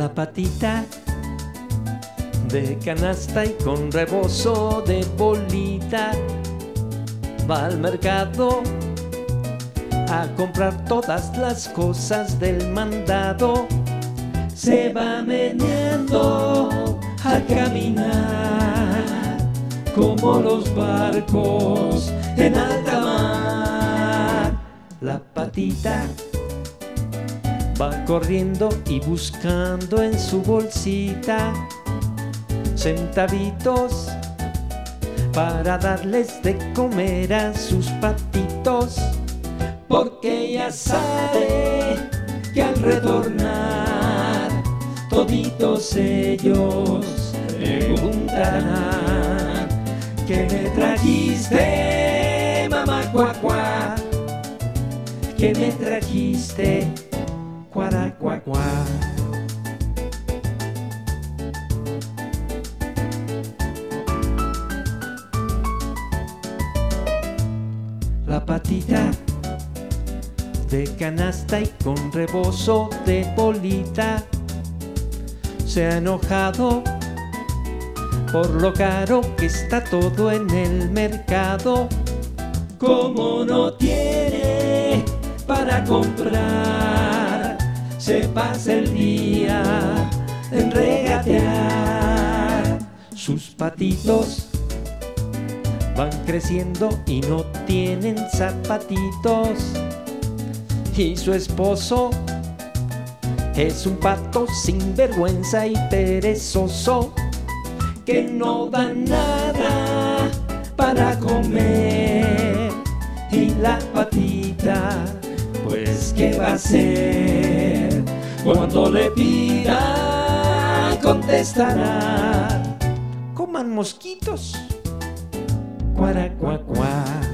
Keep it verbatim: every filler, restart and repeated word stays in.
La patita de canasta y con rebozo de bolita va al mercado a comprar todas las cosas del mandado. Se va meneando al caminar como los barcos en alta mar. La patita va corriendo y buscando en su bolsita centavitos para darles de comer a sus patitos, porque ella sabe que al retornar toditos ellos preguntarán: ¿qué me trajiste, mamá cuacuá? ¿Qué me trajiste, cuaracuacuá? La patita de canasta y con rebozo de bolita se ha enojado por lo caro que está todo en el mercado. Como no tiene para comprar, se pasa el día en regatear. Sus patitos van creciendo y no tienen zapatitos, y su esposo es un pato sin vergüenza y perezoso, que no da nada para comer. Y la patita, pues ¿qué va a hacer? Cuando le pida, contestará: coman mosquitos, cuaracuacuá.